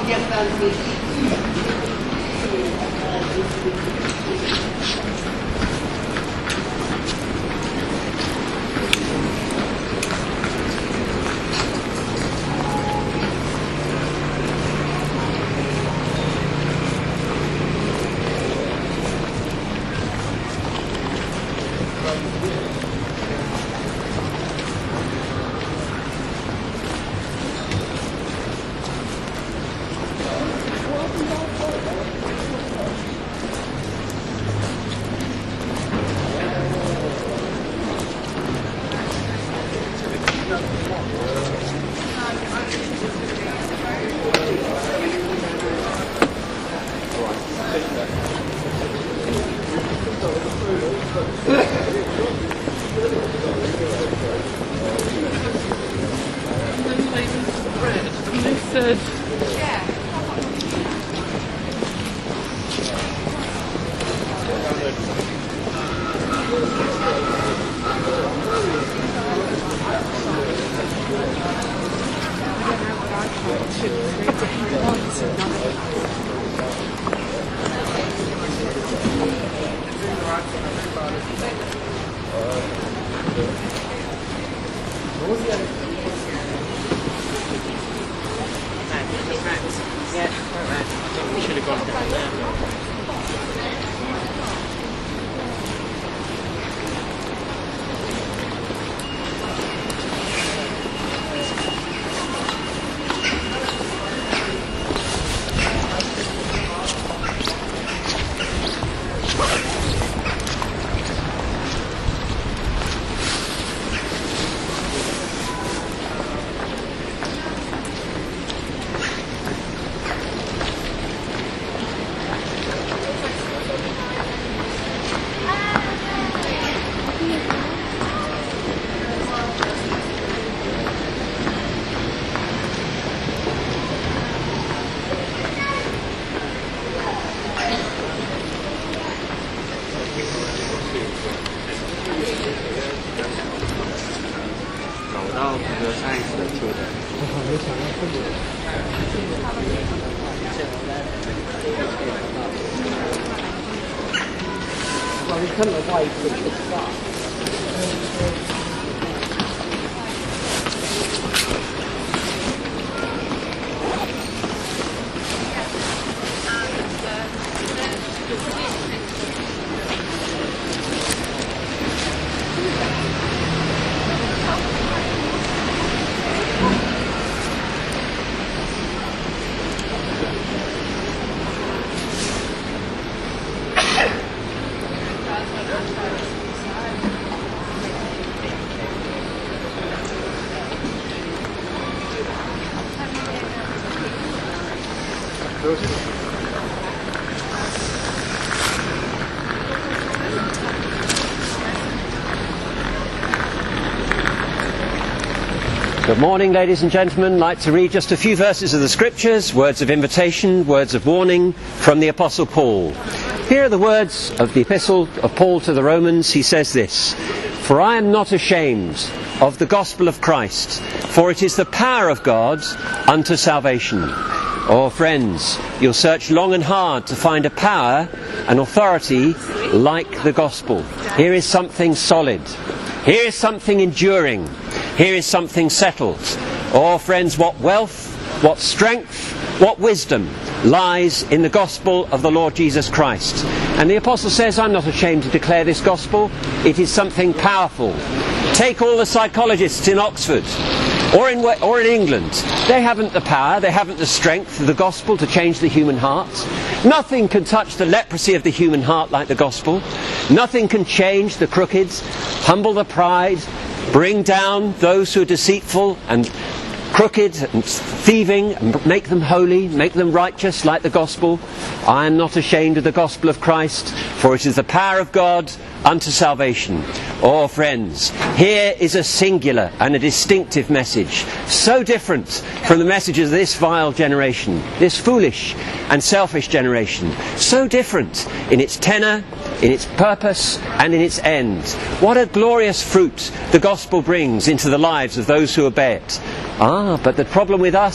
Good morning, ladies and gentlemen. I'd like to read just a few verses of the Scriptures, words of invitation, words of warning from the Apostle Paul. Here are the words of the Epistle of Paul to the Romans. He says this: "For I am not ashamed of the gospel of Christ, for it is the power of God unto salvation." Oh, friends, you'll search long and hard to find a power, an authority like the gospel. Here is something solid. Here is something enduring. Here is something settled. Oh, friends, what wealth, what strength, what wisdom lies in the gospel of the Lord Jesus Christ. And the apostle says, I'm not ashamed to declare this gospel. It is something powerful. Take all the psychologists in Oxford or in England. They haven't the power, they haven't the strength of the gospel to change the human heart. Nothing can touch the leprosy of the human heart like the gospel. Nothing can change the crooked, humble the pride, bring down those who are deceitful and crooked and thieving, and make them holy, make them righteous like the gospel. I am not ashamed of the gospel of Christ, for it is the power of God unto salvation. Oh, friends, here is a singular and a distinctive message, so different from the messages of this vile generation, this foolish and selfish generation, so different in its tenor, in its purpose and in its end. What a glorious fruit the gospel brings into the lives of those who obey it. But the problem with us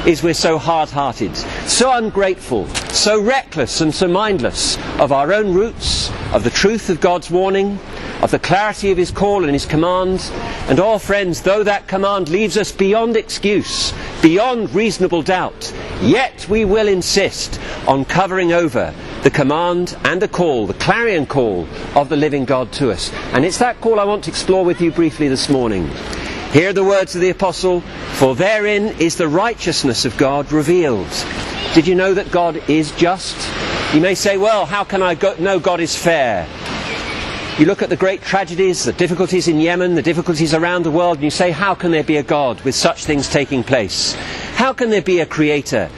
is we're so hard-hearted, so ungrateful, so reckless and so mindless of our own roots, of the truth of God's warning, of the clarity of his call and his command. And all friends, though that command leaves us beyond excuse, beyond reasonable doubt, yet we will insist on covering over the command and the call, the clarion call of the living God to us. And it's that call I want to explore with you briefly this morning. Hear the words of the Apostle, "For therein is the righteousness of God revealed." Did you know that God is just? You may say, well, how can I know God is fair? You look at the great tragedies, the difficulties in Yemen, the difficulties around the world, and you say, how can there be a God with such things taking place? How can there be a creator,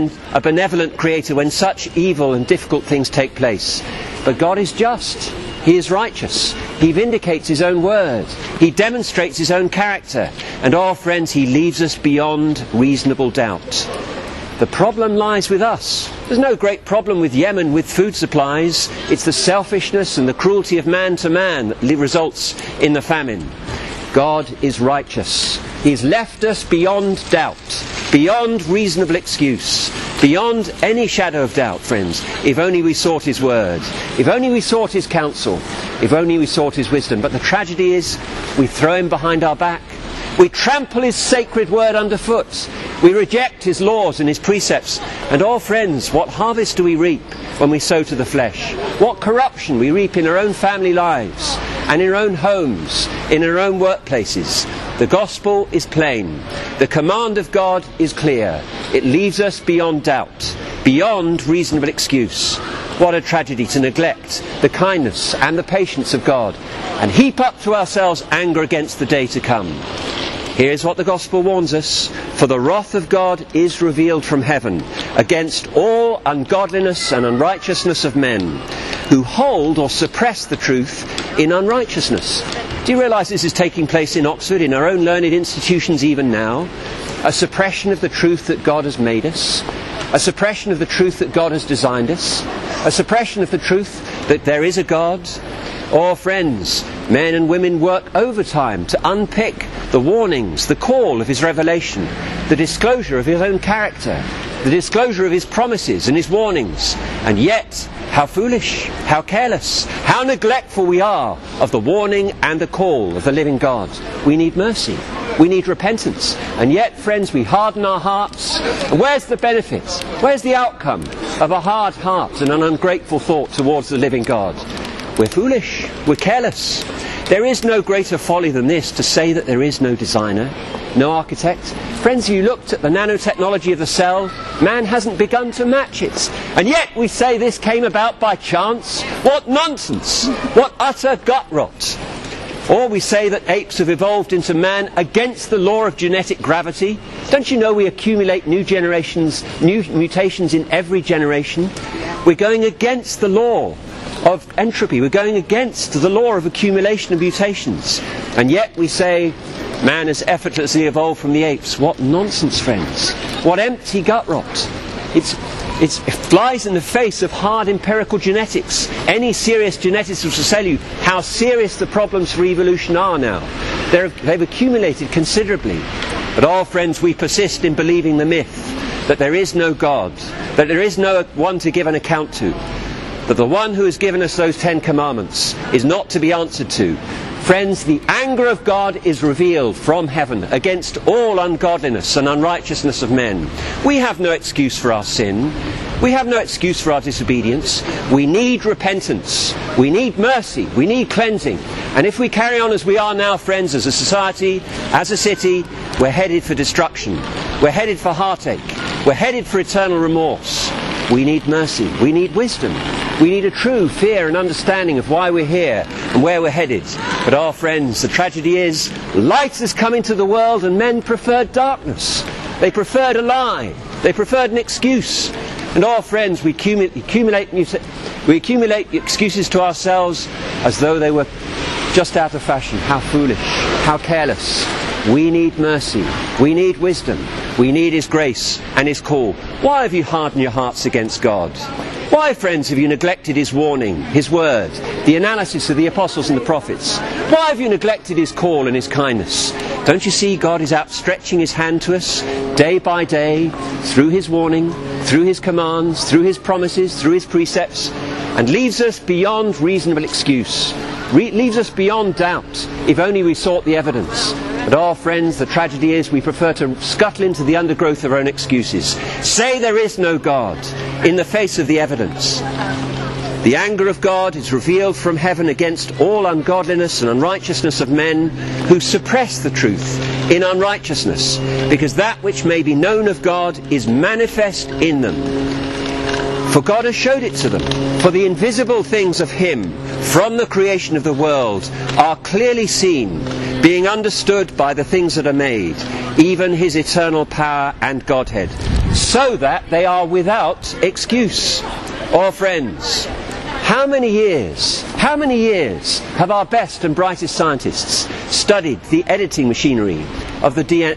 a benevolent creator, when such evil and difficult things take place? But God is just. He is righteous. He vindicates his own word. He demonstrates his own character. And all friends, he leaves us beyond reasonable doubt. The problem lies with us. There's no great problem with Yemen with food supplies. It's the selfishness and the cruelty of man to man that results in the famine. God is righteous. He's left us beyond doubt, beyond reasonable excuse, beyond any shadow of doubt, friends, if only we sought his word, if only we sought his counsel, if only we sought his wisdom. But the tragedy is, we throw him behind our back. We trample his sacred word underfoot. We reject his laws and his precepts. And all friends, what harvest do we reap when we sow to the flesh? What corruption we reap in our own family lives and in our own homes, in our own workplaces. The gospel is plain. The command of God is clear. It leaves us beyond doubt, beyond reasonable excuse. What a tragedy to neglect the kindness and the patience of God and heap up to ourselves anger against the day to come. Here's what the gospel warns us. For the wrath of God is revealed from heaven against all ungodliness and unrighteousness of men who hold or suppress the truth in unrighteousness. Do you realise this is taking place in Oxford, in our own learned institutions even now? A suppression of the truth that God has made us. A suppression of the truth that God has designed us. A suppression of the truth that there is a God. Or friends, men and women work overtime to unpick the warnings, the call of his revelation, the disclosure of his own character, the disclosure of his promises and his warnings. And yet, how foolish, how careless, how neglectful we are of the warning and the call of the living God. We need mercy. We need repentance. And yet, friends, we harden our hearts. And where's the benefit? Where's the outcome of a hard heart and an ungrateful thought towards the living God? We're foolish. We're careless. There is no greater folly than this, to say that there is no designer, no architect. Friends, you looked at the nanotechnology of the cell. Man hasn't begun to match it. And yet we say this came about by chance. What nonsense! What utter gut rot! Or we say that apes have evolved into man against the law of genetic gravity. Don't you know we accumulate new mutations in every generation? We're going against the law of entropy. We're going against the law of accumulation of mutations. And yet we say man has effortlessly evolved from the apes. What nonsense, friends. What empty gut rot. It flies in the face of hard empirical genetics. Any serious geneticist will tell you how serious the problems for evolution are now. They've accumulated considerably. But all friends, we persist in believing the myth that there is no God, that there is no one to give an account to, that the one who has given us those 10 commandments is not to be answered to. Friends, the anger of God is revealed from heaven against all ungodliness and unrighteousness of men. We have no excuse for our sin. We have no excuse for our disobedience. We need repentance. We need mercy. We need cleansing. And if we carry on as we are now, friends, as a society, as a city, we're headed for destruction. We're headed for heartache. We're headed for eternal remorse. We need mercy. We need wisdom. We need a true fear and understanding of why we're here and where we're headed. But our friends, the tragedy is, light has come into the world and men preferred darkness. They preferred a lie. They preferred an excuse. And our friends, we accumulate excuses to ourselves as though they were just out of fashion. How foolish. How careless. We need mercy. We need wisdom. We need his grace and his call. Why have you hardened your hearts against God? Why, friends, have you neglected his warning, his word, the analysis of the apostles and the prophets? Why have you neglected his call and his kindness? Don't you see God is outstretching his hand to us day by day through his warning, through his commands, through his promises, through his precepts, and leaves us beyond reasonable excuse, leaves us beyond doubt, if only we sought the evidence. But friends, the tragedy is we prefer to scuttle into the undergrowth of our own excuses. Say there is no God in the face of the evidence. The anger of God is revealed from heaven against all ungodliness and unrighteousness of men who suppress the truth in unrighteousness, because that which may be known of God is manifest in them. For God has showed it to them. For the invisible things of him from the creation of the world are clearly seen, being understood by the things that are made, even his eternal power and Godhead, so that they are without excuse. Friends, how many years have our best and brightest scientists studied the editing machinery of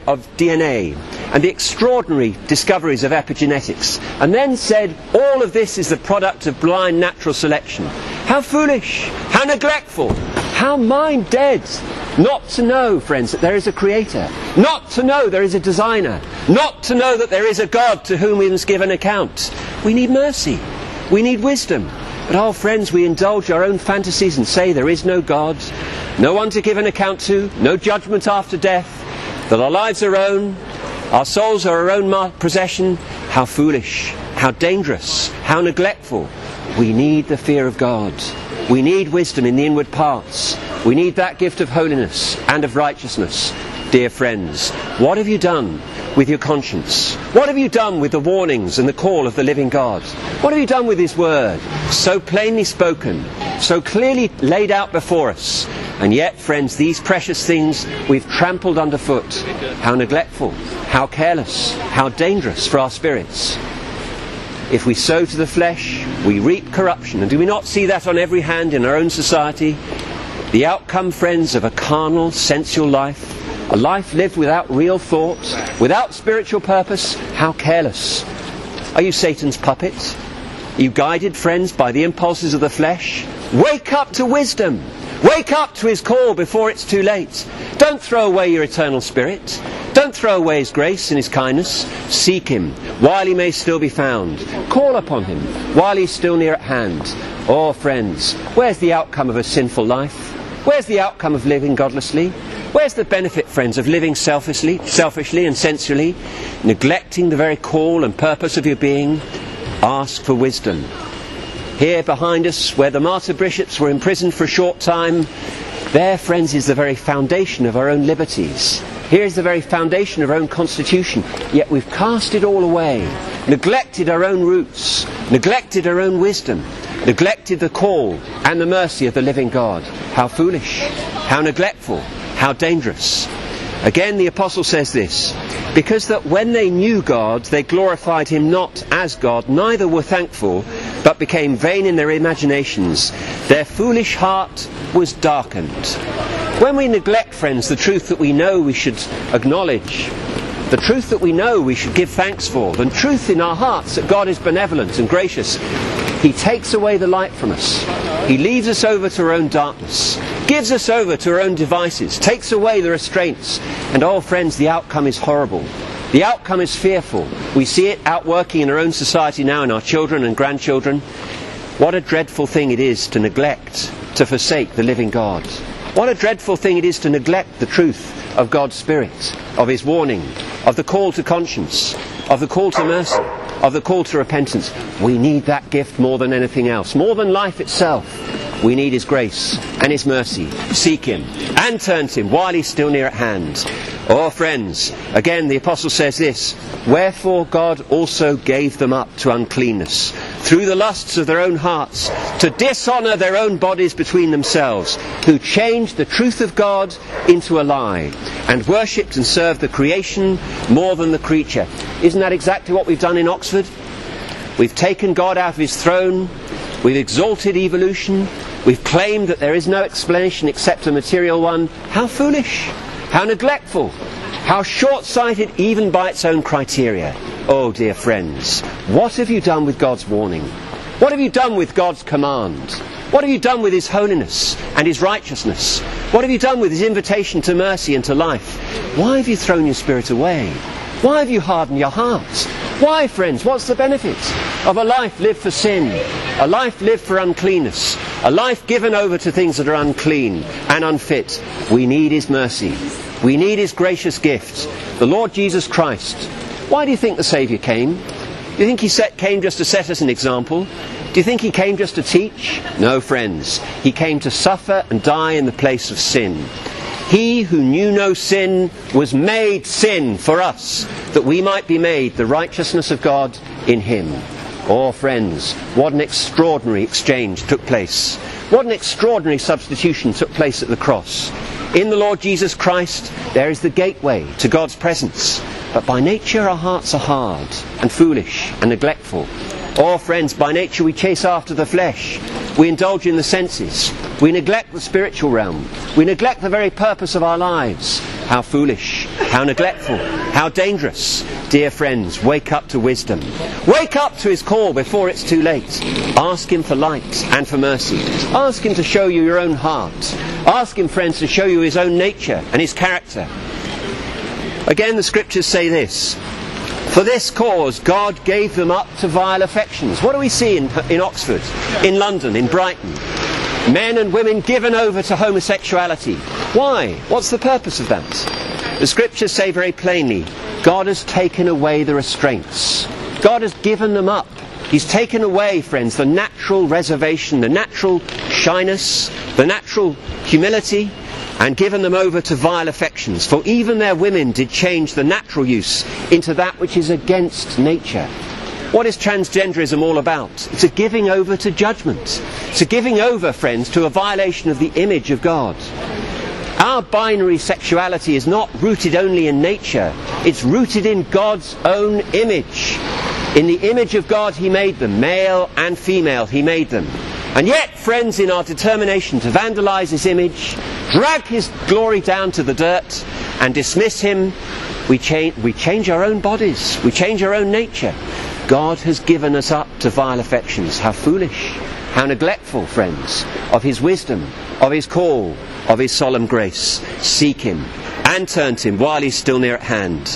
DNA and the extraordinary discoveries of epigenetics, and then said all of this is the product of blind natural selection? How foolish, how neglectful, how mind-dead not to know, friends, that there is a creator, not to know there is a designer, not to know that there is a God to whom we must give an account. We need mercy, we need wisdom. But friends, we indulge our own fantasies and say there is no God, no one to give an account to, no judgment after death, that our lives are our own, our souls are our own possession. How foolish, how dangerous, how neglectful. We need the fear of God. We need wisdom in the inward parts. We need that gift of holiness and of righteousness. Dear friends, what have you done with your conscience? What have you done with the warnings and the call of the living God? What have you done with his word, so plainly spoken, so clearly laid out before us? And yet, friends, these precious things we've trampled underfoot. How neglectful, how careless, how dangerous for our spirits. If we sow to the flesh, we reap corruption. And do we not see that on every hand in our own society? The outcome, friends, of a carnal, sensual life, a life lived without real thought, without spiritual purpose. How careless. Are you Satan's puppet? Are you guided, friends, by the impulses of the flesh? Wake up to wisdom. Wake up to his call before it's too late. Don't throw away your eternal spirit. Don't throw away his grace and his kindness. Seek him while he may still be found. Call upon him while he's still near at hand. Friends, where's the outcome of a sinful life? Where's the outcome of living godlessly? Where's the benefit, friends, of living selfishly and sensually, neglecting the very call and purpose of your being? Ask for wisdom. Here behind us, where the martyr bishops were imprisoned for a short time, there, friends, is the very foundation of our own liberties. Here is the very foundation of our own constitution. Yet we've cast it all away, neglected our own roots, neglected our own wisdom, neglected the call and the mercy of the living God. How foolish, how neglectful, how dangerous. Again, the apostle says this, because that when they knew God, they glorified him not as God, neither were thankful, but became vain in their imaginations. Their foolish heart was darkened. When we neglect, friends, the truth that we know we should acknowledge, the truth that we know we should give thanks for, the truth in our hearts that God is benevolent and gracious, he takes away the light from us. He leaves us over to our own darkness, gives us over to our own devices, takes away the restraints. And friends, the outcome is horrible. The outcome is fearful. We see it outworking in our own society now, in our children and grandchildren. What a dreadful thing it is to neglect, to forsake the living God. What a dreadful thing it is to neglect the truth of God's Spirit, of his warning, of the call to conscience, of the call to mercy, of the call to repentance. We need that gift more than anything else, more than life itself. We need his grace and his mercy. Seek him and turn to him while he's still near at hand. Friends, again the apostle says this, wherefore God also gave them up to uncleanness through the lusts of their own hearts, to dishonour their own bodies between themselves, who changed the truth of God into a lie, and worshipped and served the creation more than the creature. Isn't that exactly what we've done in Oxford? We've taken God out of his throne, we've exalted evolution, we've claimed that there is no explanation except a material one. How foolish, how neglectful, how short-sighted even by its own criteria. Oh dear friends, what have you done with God's warning? What have you done with God's command? What have you done with his holiness and his righteousness? What have you done with his invitation to mercy and to life? Why have you thrown your spirit away? Why have you hardened your hearts? Why, friends? What's the benefit of a life lived for sin? A life lived for uncleanness? A life given over to things that are unclean and unfit? We need his mercy. We need his gracious gift, the Lord Jesus Christ. Why do you think the Saviour came? Do you think he came just to set us an example? Do you think he came just to teach? No, friends. He came to suffer and die in the place of sin. He who knew no sin was made sin for us, that we might be made the righteousness of God in him. Oh, friends, what an extraordinary exchange took place. What an extraordinary substitution took place at the cross. In the Lord Jesus Christ, there is the gateway to God's presence. But by nature our hearts are hard and foolish and neglectful. Oh, friends, by nature we chase after the flesh. We indulge in the senses. We neglect the spiritual realm. We neglect the very purpose of our lives. How foolish, how neglectful, how dangerous. Dear friends, wake up to wisdom. Wake up to his call before it's too late. Ask him for light and for mercy. Ask him to show you your own heart. Ask him, friends, to show you his own nature and his character. Again, the scriptures say this: for this cause God gave them up to vile affections. What do we see in Oxford, in London, in Brighton? Men and women given over to homosexuality. Why? What's the purpose of that? The scriptures say very plainly, God has taken away the restraints. God has given them up. He's taken away, friends, the natural reservation, the natural shyness, the natural humility, and given them over to vile affections. For even their women did change the natural use into that which is against nature. What is transgenderism all about? It's a giving over to judgment. It's a giving over, friends, to a violation of the image of God. Our binary sexuality is not rooted only in nature. It's rooted in God's own image. In the image of God he made them, male and female he made them. And yet, friends, in our determination to vandalise his image, drag his glory down to the dirt and dismiss him, we change our own bodies, we change our own nature. God has given us up to vile affections. How foolish, how neglectful, friends, of his wisdom, of his call, of his solemn grace. Seek him and turn to him while he's still near at hand.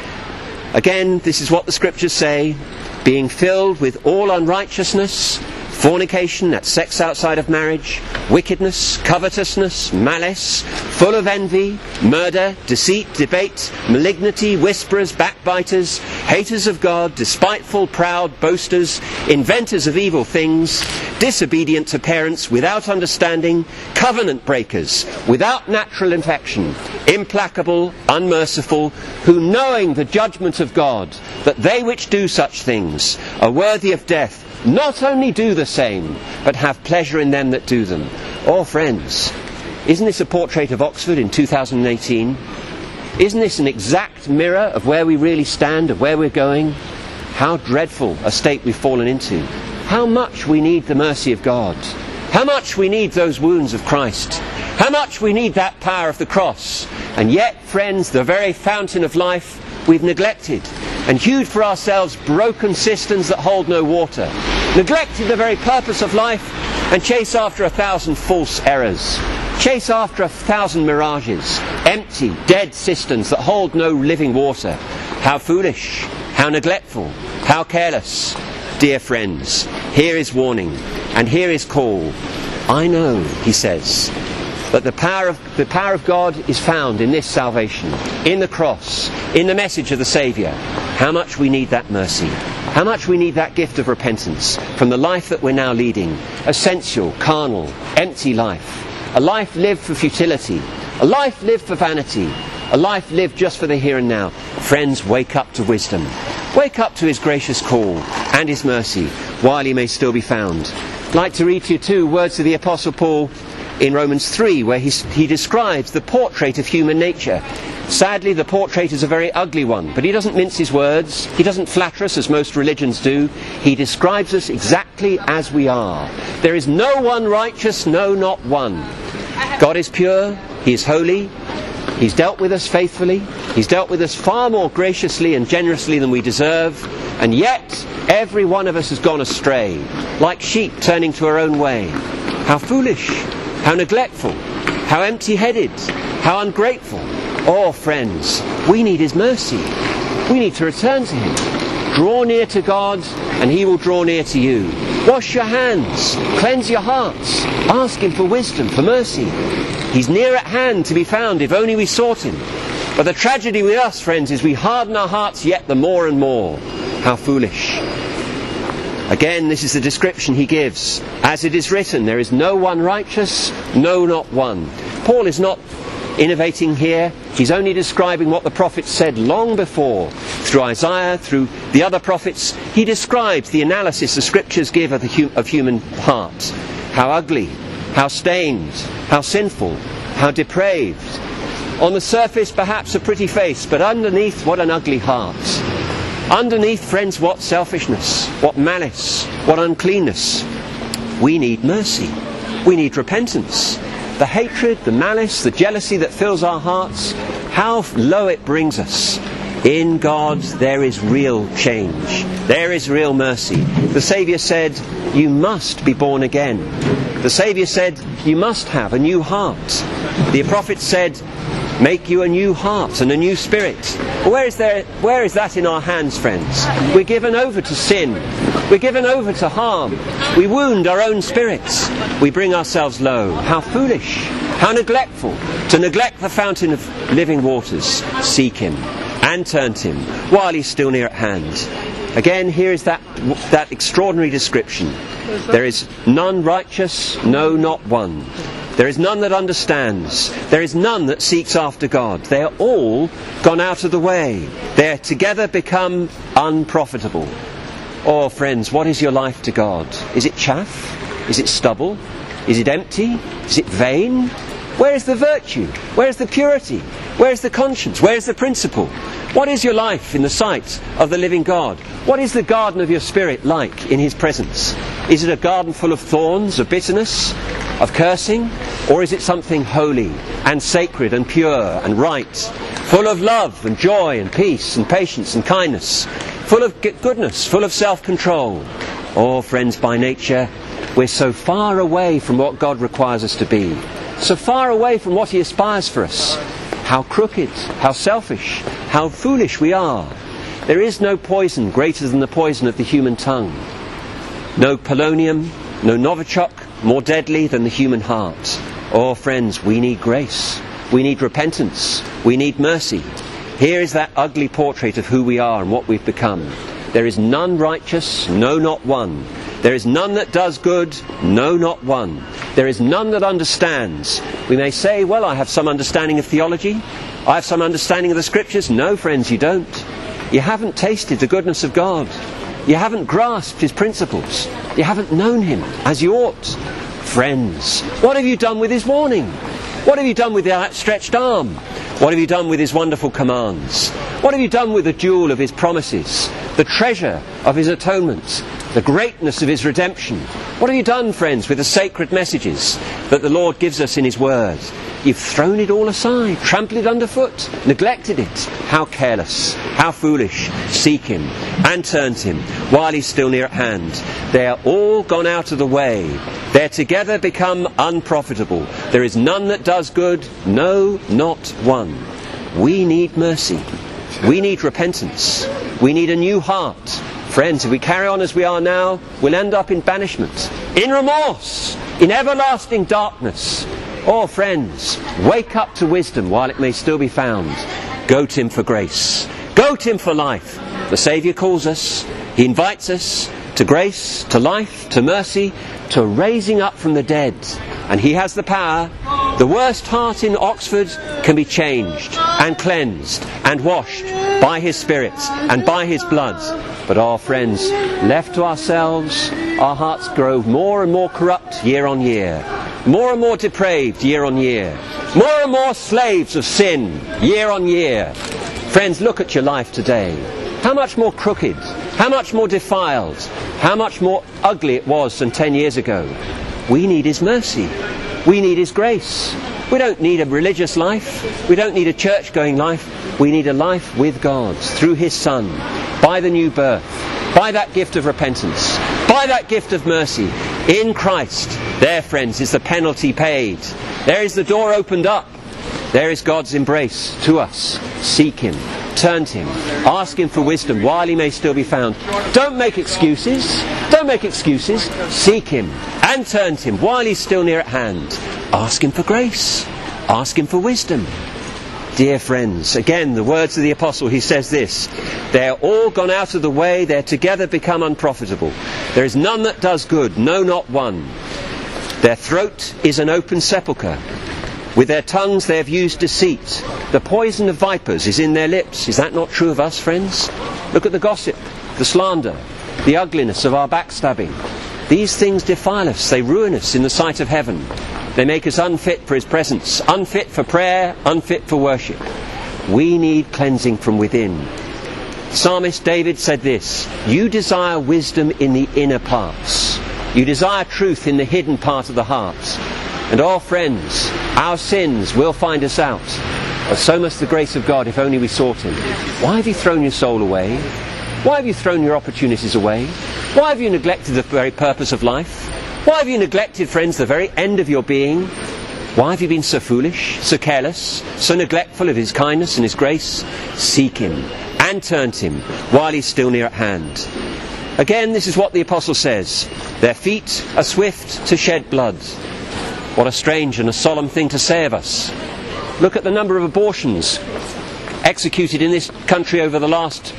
Again, this is what the scriptures say: being filled with all unrighteousness, fornication, that's sex outside of marriage, wickedness, covetousness, malice, full of envy, murder, deceit, debate, malignity, whisperers, backbiters, haters of God, despiteful, proud, boasters, inventors of evil things, disobedient to parents, without understanding, covenant breakers, without natural affection, implacable, unmerciful, who knowing the judgment of God, that they which do such things are worthy of death, not only do the same, but have pleasure in them that do them. Oh, friends, isn't this a portrait of Oxford in 2018? Isn't this an exact mirror of where we really stand, of where we're going? How dreadful a state we've fallen into. How much we need the mercy of God. How much we need those wounds of Christ. How much we need that power of the cross. And yet, friends, the very fountain of life we've neglected and hewed for ourselves broken cisterns that hold no water, neglected the very purpose of life, and chase after 1,000 false errors, chase after 1,000 mirages, empty, dead cisterns that hold no living water. How foolish, how neglectful, how careless. Dear friends, hear his warning and hear his call. I know, he says, that the power of God is found in this salvation, in the cross, in the message of the Saviour. How much we need that mercy. How much we need that gift of repentance from the life that we're now leading. A sensual, carnal, empty life. A life lived for futility. A life lived for vanity. A life lived just for the here and now. Friends, wake up to wisdom. Wake up to his gracious call and his mercy while he may still be found. I'd like to read to you too words of the Apostle Paul in Romans 3, where he describes the portrait of human nature. Sadly, the portrait is a very ugly one, but he doesn't mince his words. He doesn't flatter us as most religions do. He describes us exactly as we are. There is no one righteous, no, not one. God is pure, he is holy, he's dealt with us faithfully, he's dealt with us far more graciously and generously than we deserve, And yet, every one of us has gone astray, like sheep turning to our own way. How foolish, how neglectful, how empty-headed, how ungrateful. Oh, friends, we need his mercy. We need to return to him. Draw near to God, and he will draw near to you. Wash your hands, cleanse your hearts, ask him for wisdom, for mercy. He's near at hand to be found if only we sought him. But the tragedy with us, friends, is we harden our hearts yet the more and more. How foolish. Again, this is the description he gives. As it is written, there is no one righteous, no, not one. Paul is not innovating here. He's only describing what the prophets said long before. Through Isaiah, through the other prophets, he describes the analysis the scriptures give of human hearts. How ugly, how stained, how sinful, how depraved. On the surface, perhaps a pretty face, but underneath, what an ugly heart. Underneath, friends, what selfishness, what malice, what uncleanness. We need mercy. We need repentance. The hatred, the malice, the jealousy that fills our hearts, how low it brings us. In God there is real change. There is real mercy. The Saviour said, you must be born again. The Saviour said, you must have a new heart. The prophet said, make you a new heart and a new spirit. Where is that in our hands, friends? We're given over to sin. We're given over to harm. We wound our own spirits. We bring ourselves low. How foolish, how neglectful, to neglect the fountain of living waters. Seek him and turn to him while he's still near at hand. Again, here is that extraordinary description. There is none righteous, no, not one. There is none that understands. There is none that seeks after God. They are all gone out of the way. They are together become unprofitable. Oh, friends, what is your life to God? Is it chaff? Is it stubble? Is it empty? Is it vain? Where is the virtue? Where is the purity? Where is the conscience? Where is the principle? What is your life in the sight of the living God? What is the garden of your spirit like in his presence? Is it a garden full of thorns, of bitterness, of cursing? Or is it something holy and sacred and pure and right, full of love and joy and peace and patience and kindness, full of goodness, full of self-control? Oh, friends, by nature, we're so far away from what God requires us to be, so far away from what he aspires for us. How crooked, how selfish, how foolish we are. There is no poison greater than the poison of the human tongue. No polonium, no Novichok more deadly than the human heart. Oh, friends, we need grace. We need repentance. We need mercy. Here is that ugly portrait of who we are and what we've become. There is none righteous, no, not one. There is none that does good, no, not one. There is none that understands. We may say, well, I have some understanding of theology. I have some understanding of the scriptures. No, friends, you don't. You haven't tasted the goodness of God. You haven't grasped his principles. You haven't known him as you ought. Friends, what have you done with his warning? What have you done with the outstretched arm? What have you done with his wonderful commands? What have you done with the jewel of his promises, the treasure of his atonement, the greatness of his redemption? What have you done, friends, with the sacred messages that the Lord gives us in his word? You've thrown it all aside, trampled it underfoot, neglected it. How careless, how foolish. Seek him and turn to him while he's still near at hand. They are all gone out of the way. They're together become unprofitable. There is none that does good, no, not one. We need mercy. We need repentance. We need a new heart. Friends, if we carry on as we are now, we'll end up in banishment, in remorse, in everlasting darkness. Oh, friends, wake up to wisdom while it may still be found. Go to him for grace. Go to him for life. The Saviour calls us. He invites us to grace, to life, to mercy, to raising up from the dead. And he has the power. The worst heart in Oxford can be changed and cleansed and washed by his Spirit and by his blood. But our friends, left to ourselves, our hearts grow more and more corrupt year on year, more and more depraved year on year, more and more slaves of sin year on year. Friends, look at your life today. How much more crooked, how much more defiled, how much more ugly it was than 10 years ago. We need his mercy. We need his grace. We don't need a religious life. We don't need a church-going life. We need a life with God through His Son, by the new birth, by that gift of repentance, by that gift of mercy. In Christ, there, friends, is the penalty paid. There is the door opened up. There is God's embrace to us. Seek Him, turn to Him, ask Him for wisdom while He may still be found. Don't make excuses. Don't make excuses. Seek Him and turn to Him while He's still near at hand. Ask Him for grace. Ask Him for wisdom. Dear friends, again, the words of the apostle, he says this: they are all gone out of the way, they are together become unprofitable. There is none that does good, no, not one. Their throat is an open sepulchre. With their tongues they have used deceit. The poison of vipers is in their lips. Is that not true of us, friends? Look at the gossip, the slander, the ugliness of our backstabbing. These things defile us, they ruin us in the sight of heaven. They make us unfit for His presence, unfit for prayer, unfit for worship. We need cleansing from within. Psalmist David said this: you desire wisdom in the inner parts. You desire truth in the hidden part of the heart. And oh friends, our sins will find us out. But so must the grace of God if only we sought Him. Why have you thrown your soul away? Why have you thrown your opportunities away? Why have you neglected the very purpose of life? Why have you neglected, friends, the very end of your being? Why have you been so foolish, so careless, so neglectful of His kindness and His grace? Seek Him and turn to Him while He's still near at hand. Again, this is what the apostle says: their feet are swift to shed blood. What a strange and a solemn thing to say of us. Look at the number of abortions executed in this country over the last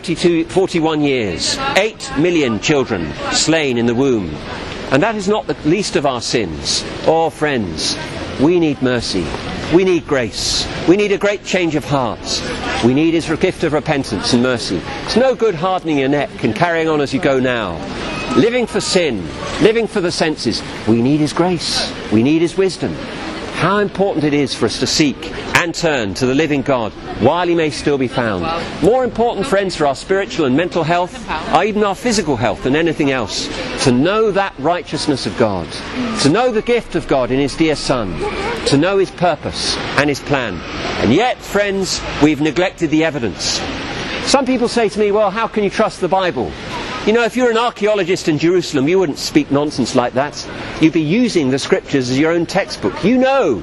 41 years. 8 million children slain in the womb. And that is not the least of our sins. Oh, friends, we need mercy. We need grace. We need a great change of hearts. We need His gift of repentance and mercy. It's no good hardening your neck and carrying on as you go now. Living for sin, living for the senses. We need His grace. We need His wisdom. How important it is for us to seek and turn to the living God while He may still be found. More important, friends, for our spiritual and mental health, or even our physical health, than anything else, to know that righteousness of God, to know the gift of God in His dear Son, to know His purpose and His plan. And yet, friends, we've neglected the evidence. Some people say to me, well, how can you trust the Bible? You know, if you're an archaeologist in Jerusalem, you wouldn't speak nonsense like that. You'd be using the Scriptures as your own textbook. You'd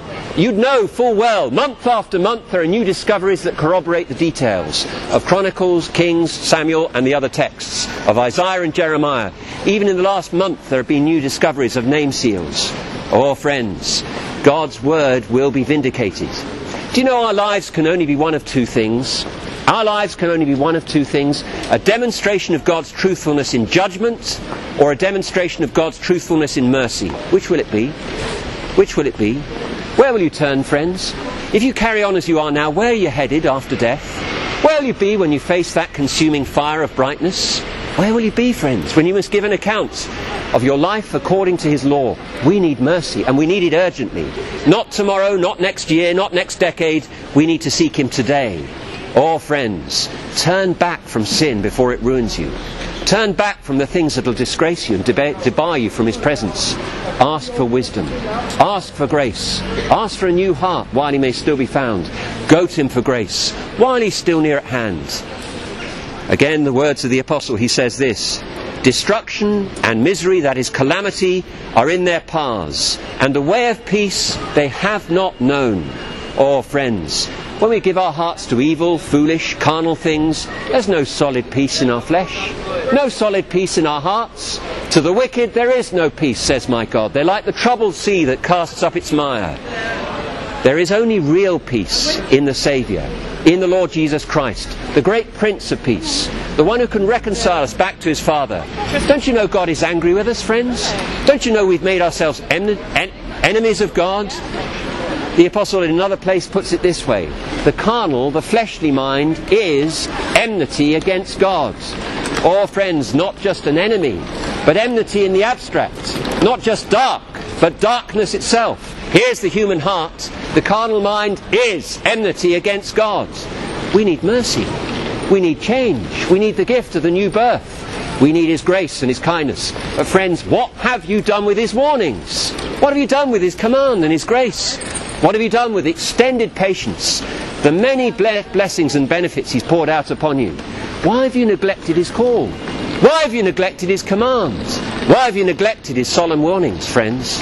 know full well, month after month, there are new discoveries that corroborate the details of Chronicles, Kings, Samuel, and the other texts of Isaiah and Jeremiah. Even in the last month, there have been new discoveries of name seals. Oh, friends, God's Word will be vindicated. Do you know our lives can only be one of two things? Our lives can only be one of two things: a demonstration of God's truthfulness in judgment, or a demonstration of God's truthfulness in mercy. Which will it be? Which will it be? Where will you turn, friends? If you carry on as you are now, where are you headed after death? Where will you be when you face that consuming fire of brightness? Where will you be, friends, when you must give an account of your life according to His law? We need mercy, and we need it urgently. Not tomorrow, not next year, not next decade. We need to seek Him today. Oh, friends, turn back from sin before it ruins you. Turn back from the things that will disgrace you and debar you from His presence. Ask for wisdom. Ask for grace. Ask for a new heart while He may still be found. Go to Him for grace while He's still near at hand. Again, the words of the apostle, he says this: destruction and misery, that is calamity, are in their paths, and the way of peace they have not known. Oh, friends, when we give our hearts to evil, foolish, carnal things, there's no solid peace in our flesh, no solid peace in our hearts. To the wicked there is no peace, says my God. They're like the troubled sea that casts up its mire. There is only real peace in the Saviour, in the Lord Jesus Christ, the great Prince of Peace, the one who can reconcile us back to His Father. Don't you know God is angry with us, friends? Don't you know we've made ourselves enemies of God? The apostle in another place puts it this way: the carnal, the fleshly mind is enmity against God. Oh, friends, not just an enemy, but enmity in the abstract. Not just dark, but darkness itself. Here's the human heart. The carnal mind is enmity against God. We need mercy. We need change. We need the gift of the new birth. We need His grace and His kindness. But friends, what have you done with His warnings? What have you done with His command and His grace? What have you done with extended patience, the many blessings and benefits he's poured out upon you? Why have you neglected his call? Why have you neglected his commands? Why have you neglected his solemn warnings, friends?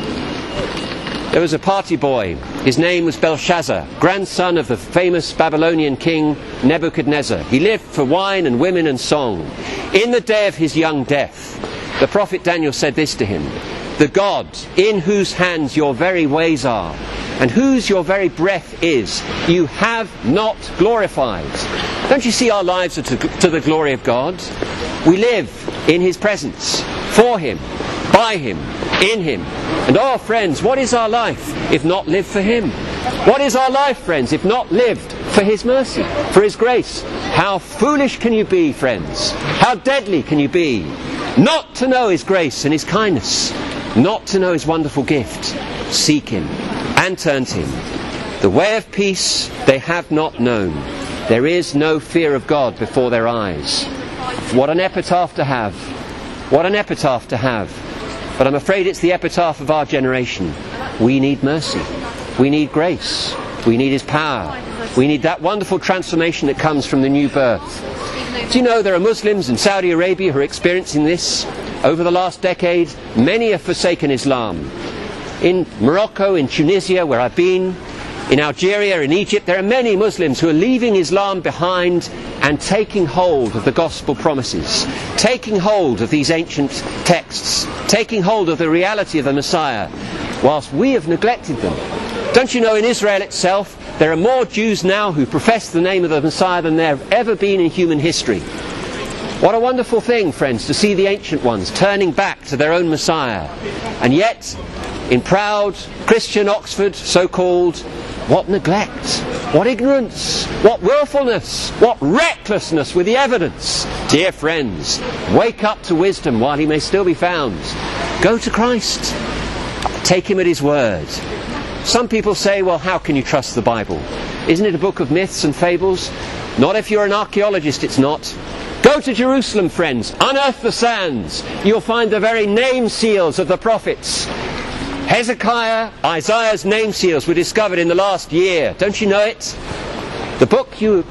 There was a party boy. His name was Belshazzar, grandson of the famous Babylonian king Nebuchadnezzar. He lived for wine and women and song. In the day of his young death, the prophet Daniel said this to him: "The God in whose hands your very ways are, and whose your very breath is, you have not glorified." Don't you see our lives are to the glory of God? We live in his presence, for him, by him, in him. And oh friends, what is our life if not lived for him? What is our life, friends, if not lived for his mercy, for his grace? How foolish can you be, friends? How deadly can you be? Not to know his grace and his kindness, not to know his wonderful gift. Seek him and turn to him. The way of peace they have not known. There is no fear of God before their eyes. What an epitaph to have. What an epitaph to have. But I'm afraid it's the epitaph of our generation. We need mercy. We need grace. We need his power. We need that wonderful transformation that comes from the new birth. Do you know there are Muslims in Saudi Arabia who are experiencing this? Over the last decade, many have forsaken Islam. In Morocco, in Tunisia, where I've been, in Algeria, in Egypt, there are many Muslims who are leaving Islam behind and taking hold of the gospel promises, taking hold of these ancient texts, taking hold of the reality of the Messiah, whilst we have neglected them. Don't you know, in Israel itself, there are more Jews now who profess the name of the Messiah than there have ever been in human history. What a wonderful thing, friends, to see the ancient ones turning back to their own Messiah. And yet, in proud Christian Oxford, so-called, what neglect, what ignorance, what willfulness, what recklessness with the evidence. Dear friends, wake up to wisdom while he may still be found. Go to Christ. Take him at his word. Some people say, well, how can you trust the Bible? Isn't it a book of myths and fables? Not if you're an archaeologist, it's not. Go to Jerusalem, friends. Unearth the sands. You'll find the very name seals of the prophets. Hezekiah, Isaiah's name seals were discovered in the last year. Don't you know it? The book you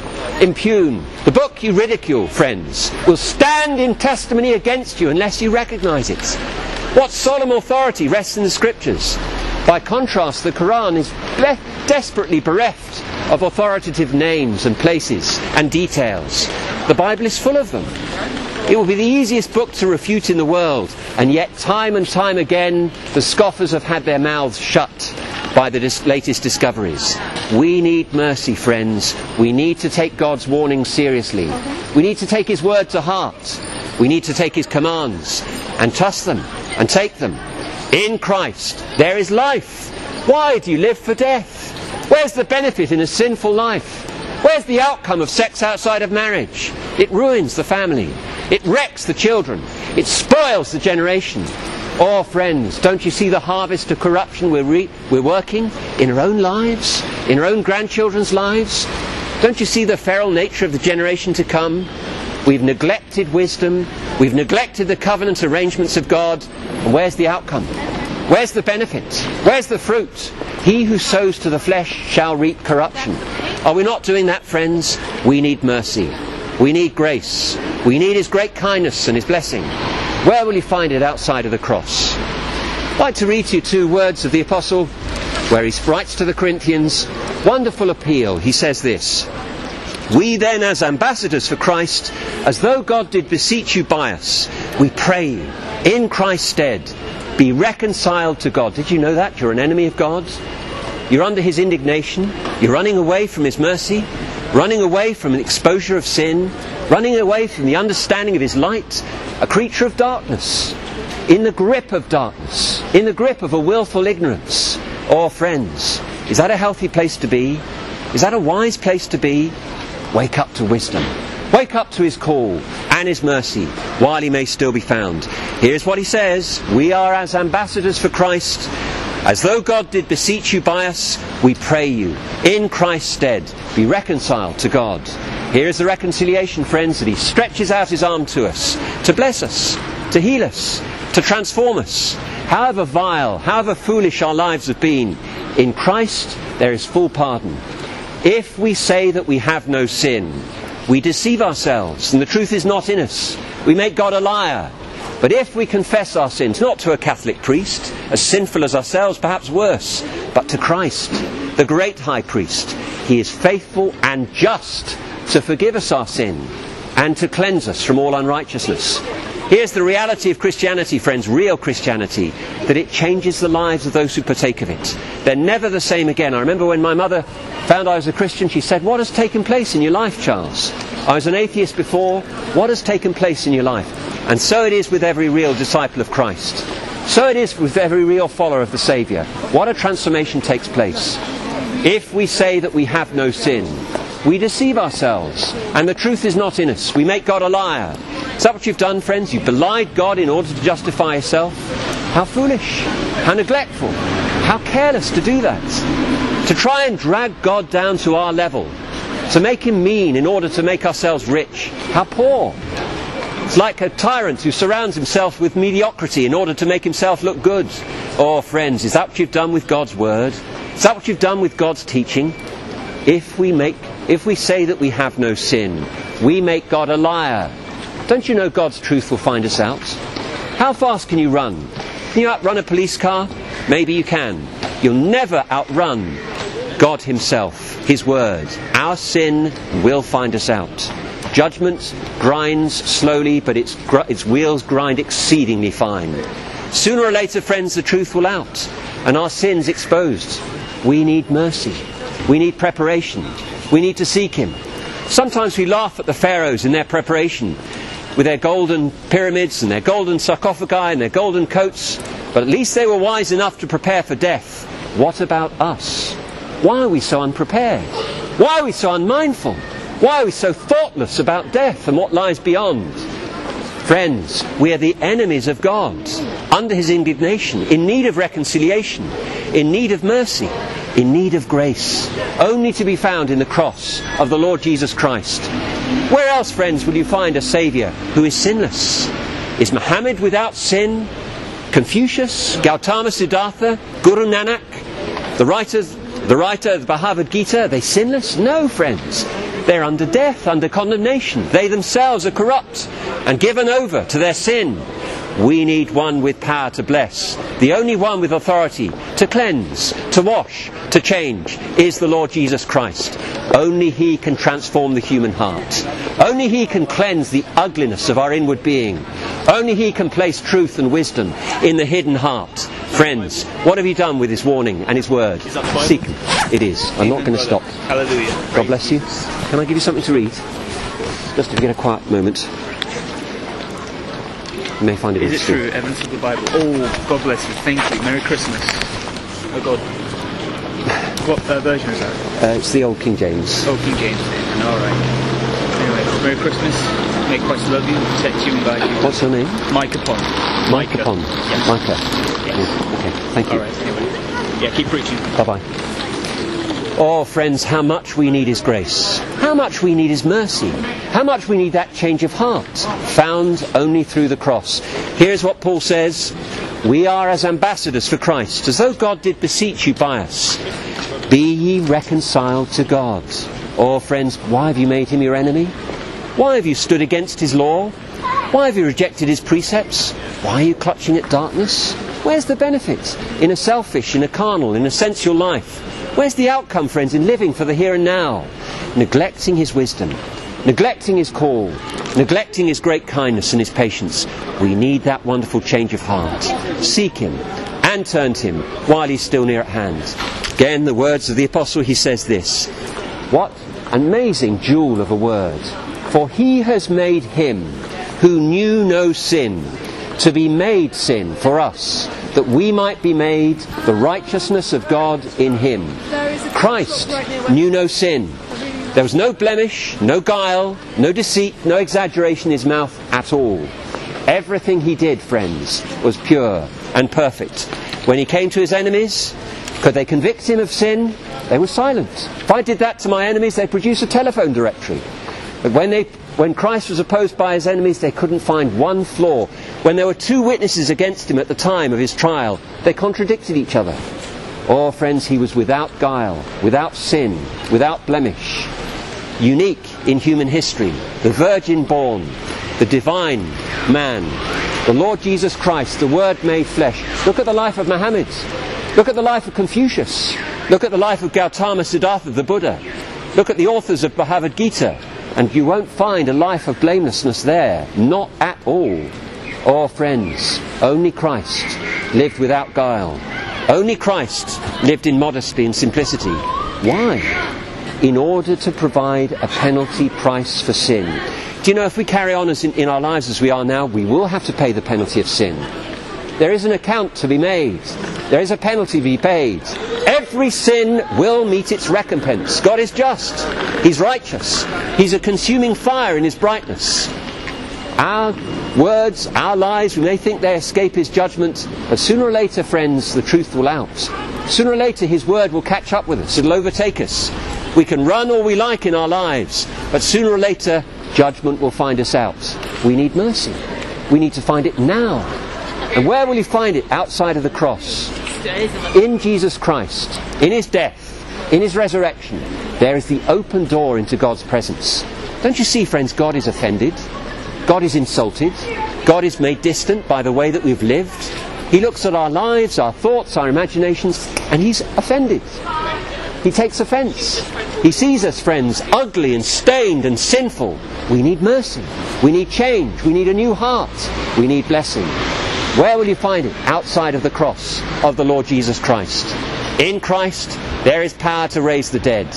impugn, the book you ridicule, friends, will stand in testimony against you unless you recognize it. What solemn authority rests in the Scriptures? By contrast, the Quran is desperately bereft of authoritative names and places and details. The Bible is full of them. It will be the easiest book to refute in the world, and yet time and time again the scoffers have had their mouths shut by the latest discoveries. We need mercy, friends. We need to take God's warnings seriously. We need to take his word to heart. We need to take his commands and trust them and take them. In Christ there is life. Why do you live for death? Where's the benefit in a sinful life? Where's the outcome of sex outside of marriage? It ruins the family. It wrecks the children. It spoils the generation. Oh, friends, don't you see the harvest of corruption we're working in our own lives, in our own grandchildren's lives? Don't you see the feral nature of the generation to come? We've neglected wisdom. We've neglected the covenant arrangements of God. And where's the outcome? Where's the benefit? Where's the fruit? He who sows to the flesh shall reap corruption. Are we not doing that, friends? We need mercy. We need grace. We need his great kindness and his blessing. Where will you find it outside of the cross? I'd like to read to you 2 words of the Apostle where he writes to the Corinthians. Wonderful appeal. He says this: "We then, as ambassadors for Christ, as though God did beseech you by us, we pray you, in Christ's stead, be reconciled to God." Did you know that? You're an enemy of God. You're under his indignation. You're running away from his mercy, running away from an exposure of sin, running away from the understanding of his light, a creature of darkness, in the grip of darkness, in the grip of a willful ignorance. Oh, friends, is that a healthy place to be? Is that a wise place to be? Wake up to wisdom. Wake up to his call and his mercy while he may still be found. Here's what he says: "We are as ambassadors for Christ, as though God did beseech you by us, we pray you, in Christ's stead, be reconciled to God." Here is the reconciliation, friends, that he stretches out his arm to us, to bless us, to heal us, to transform us. however vile, however foolish our lives have been, in Christ there is full pardon. If we say that we have no sin, we deceive ourselves, and the truth is not in us. We make God a liar. But if we confess our sins, not to a Catholic priest, as sinful as ourselves, perhaps worse, but to Christ, the great high priest, he is faithful and just to forgive us our sin and to cleanse us from all unrighteousness. Here's the reality of Christianity, friends, real Christianity, that it changes the lives of those who partake of it. They're never the same again. I remember when my mother found I was a Christian, she said, "What has taken place in your life, Charles? I was an atheist before. What has taken place in your life?" And so it is with every real disciple of Christ. So it is with every real follower of the Saviour. What a transformation takes place. If we say that we have no sin, we deceive ourselves, and the truth is not in us. We make God a liar. Is that what you've done, friends? You've belied God in order to justify yourself? How foolish, how neglectful, how careless to do that. To try and drag God down to our level, to make him mean in order to make ourselves rich. How poor. It's like a tyrant who surrounds himself with mediocrity in order to make himself look good. Oh, friends, is that what you've done with God's word? Is that what you've done with God's teaching? If we say that we have no sin, we make God a liar. Don't you know God's truth will find us out? How fast can you run? Can you outrun a police car? Maybe you can. You'll never outrun God himself, his word. Our sin will find us out. Judgment grinds slowly, but its wheels grind exceedingly fine. Sooner or later, friends, the truth will out, and our sins exposed. We need mercy. We need preparation. We need to seek him. Sometimes we laugh at the pharaohs in their preparation, with their golden pyramids and their golden sarcophagi and their golden coats, but at least they were wise enough to prepare for death. What about us? Why are we so unprepared? Why are we so unmindful? Why are we so thoughtless about death and what lies beyond? Friends, we are the enemies of God, under his indignation, in need of reconciliation, in need of mercy, in need of grace, only to be found in the cross of the Lord Jesus Christ. Where else, friends, will you find a Saviour who is sinless? Is Muhammad without sin? Confucius, Gautama Siddhartha, Guru Nanak, the writer of the Bhagavad Gita, are they sinless? No, friends. They're under death, under condemnation. They themselves are corrupt and given over to their sin. We need one with power to bless. The only one with authority to cleanse, to wash, to change is the Lord Jesus Christ. Only he can transform the human heart. Only he can cleanse the ugliness of our inward being. Only he can place truth and wisdom in the hidden heart. Friends, what have you done with his warning and his word? Seek him. It is. I'm not going to stop. Hallelujah. God bless you. Can I give you something to read? Just to get a quiet moment. You may find it Is it interesting. true? Evidence of the Bible. Oh, God bless you. Thank you. Merry Christmas. Oh God. What version is that? It's the old King James. Oh, King James. Alright. Anyway, Merry Christmas. May Christ love you, protect you and guide you. What's your name? Micah Pond. Micah Pond. Yes. Micah. Yes. Yeah. Okay, thank you. Alright, anyway. Yeah, keep preaching. Bye-bye. Oh, friends, how much we need his grace. How much we need his mercy. How much we need that change of heart, found only through the cross. Here's what Paul says. We are as ambassadors for Christ, as though God did beseech you by us. Be ye reconciled to God. Oh, friends, why have you made him your enemy? Why have you stood against his law? Why have you rejected his precepts? Why are you clutching at darkness? Where's the benefit in a selfish, in a carnal, in a sensual life? Where's the outcome, friends, in living for the here and now? Neglecting his wisdom, neglecting his call, neglecting his great kindness and his patience. We need that wonderful change of heart. Seek him and turn to him while he's still near at hand. Again, the words of the apostle, he says this. What amazing jewel of a word. For he has made him who knew no sin to be made sin for us, that we might be made the righteousness of God in him. Christ knew no sin. There was no blemish, no guile, no deceit, no exaggeration in his mouth at all. Everything he did, friends, was pure and perfect. When he came to his enemies, could they convict him of sin? They were silent. If I did that to my enemies, they'd produce a telephone directory. But when they When Christ was opposed by his enemies, they couldn't find one flaw. When there were two witnesses against him at the time of his trial, they contradicted each other. Oh, friends, he was without guile, without sin, without blemish. Unique in human history, the virgin born, the divine man, the Lord Jesus Christ, the Word made flesh. Look at the life of Muhammad. Look at the life of Confucius. Look at the life of Gautama Siddhartha, the Buddha. Look at the authors of Bhagavad Gita. And you won't find a life of blamelessness there. Not at all. Oh, friends, only Christ lived without guile. Only Christ lived in modesty and simplicity. Why? In order to provide a penalty price for sin. Do you know, if we carry on in our lives as we are now, we will have to pay the penalty of sin. There is an account to be made. There is a penalty to be paid. Every sin will meet its recompense. God is just. He's righteous. He's a consuming fire in his brightness. Our words, our lies, we may think they escape his judgment, but sooner or later, friends, the truth will out. Sooner or later, his word will catch up with us. It'll overtake us. We can run all we like in our lives, but sooner or later, judgment will find us out. We need mercy. We need to find it now. And where will you find it? Outside of the cross. In Jesus Christ, in his death, in his resurrection, there is the open door into God's presence. Don't you see, friends, God is offended. God is insulted. God is made distant by the way that we've lived. He looks at our lives, our thoughts, our imaginations, and he's offended. He takes offence. He sees us, friends, ugly and stained and sinful. We need mercy. We need change. We need a new heart. We need blessing. Where will you find it? Outside of the cross of the Lord Jesus Christ. In Christ, there is power to raise the dead.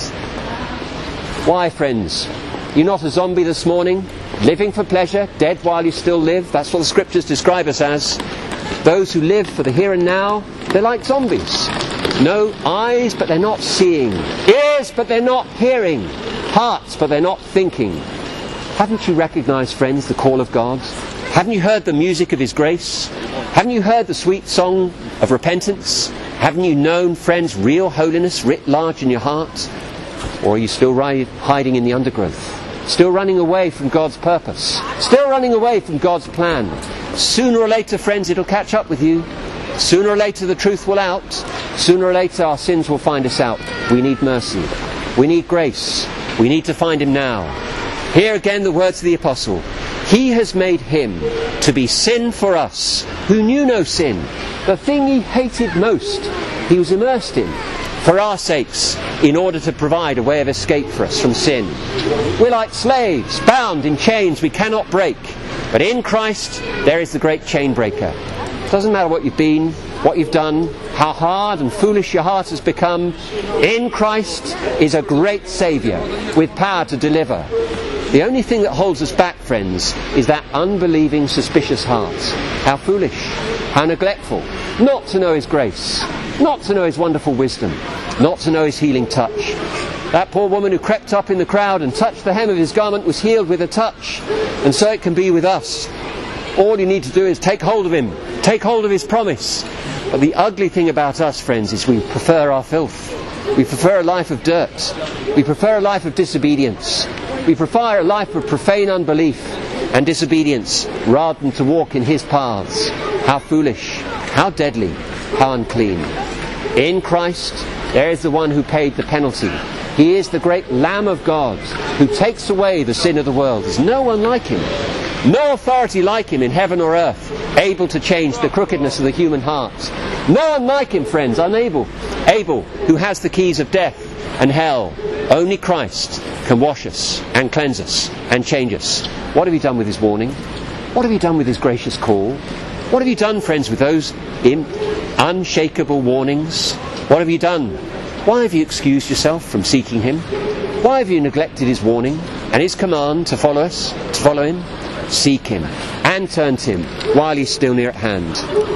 Why, friends? You're not a zombie this morning, living for pleasure, dead while you still live. That's what the scriptures describe us as. Those who live for the here and now, they're like zombies. No eyes, but they're not seeing. Ears, but they're not hearing. Hearts, but they're not thinking. Haven't you recognized, friends, the call of God? Haven't you heard the music of his grace? Haven't you heard the sweet song of repentance? Haven't you known, friends, real holiness writ large in your heart? Or are you still hiding in the undergrowth? Still running away from God's purpose? Still running away from God's plan? Sooner or later, friends, it'll catch up with you. Sooner or later the truth will out. Sooner or later our sins will find us out. We need mercy. We need grace. We need to find him now. Here again the words of the apostle. He has made him to be sin for us, who knew no sin. The thing he hated most, he was immersed in, for our sakes, in order to provide a way of escape for us from sin. We're like slaves, bound in chains we cannot break. But in Christ, there is the great chain breaker. It doesn't matter what you've been, what you've done, how hard and foolish your heart has become. In Christ is a great Saviour with power to deliver. The only thing that holds us back, friends, is that unbelieving, suspicious heart. How foolish, how neglectful, not to know his grace, not to know his wonderful wisdom, not to know his healing touch. That poor woman who crept up in the crowd and touched the hem of his garment was healed with a touch. And so it can be with us. All you need to do is take hold of him, take hold of his promise. But the ugly thing about us, friends, is we prefer our filth. We prefer a life of dirt. We prefer a life of disobedience. We prefer a life of profane unbelief and disobedience rather than to walk in his paths. How foolish, how deadly, how unclean. In Christ, there is the one who paid the penalty. He is the great Lamb of God who takes away the sin of the world. There's no one like him. No authority like him in heaven or earth, able to change the crookedness of the human heart. No one like him, friends, able, who has the keys of death and hell. Only Christ can wash us and cleanse us and change us. What have you done with his warning? What have you done with his gracious call? What have you done, friends, with those unshakable warnings? What have you done? Why have you excused yourself from seeking him? Why have you neglected his warning and his command to follow us, to follow him? Seek him and turn to him while he's still near at hand.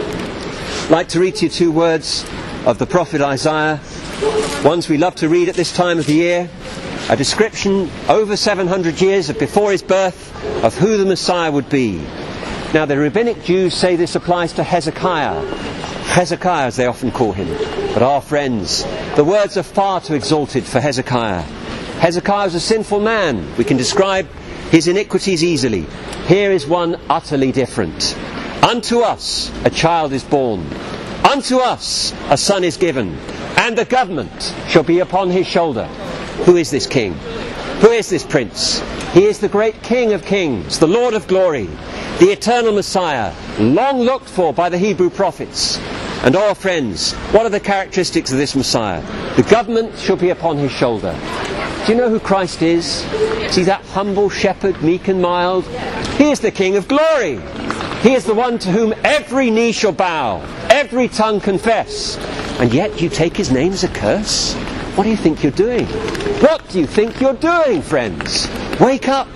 I'd like to read to you 2 words of the prophet Isaiah, ones we love to read at this time of the year. A description over 700 years before his birth of who the Messiah would be. Now the rabbinic Jews say this applies to Hezekiah. Hezekiah, as they often call him. But our friends, the words are far too exalted for Hezekiah. Hezekiah was a sinful man. We can describe his iniquities easily. Here is one utterly different. Unto us a child is born, unto us a son is given, and the government shall be upon his shoulder. Who is this king? Who is this prince? He is the great King of kings, the Lord of glory, the eternal Messiah, long looked for by the Hebrew prophets. And friends, what are the characteristics of this Messiah? The government shall be upon his shoulder. Do you know who Christ is? Is he that humble shepherd, meek and mild? He is the King of glory. He is the one to whom every knee shall bow, every tongue confess. And yet you take his name as a curse? What do you think you're doing? What do you think you're doing, friends? Wake up!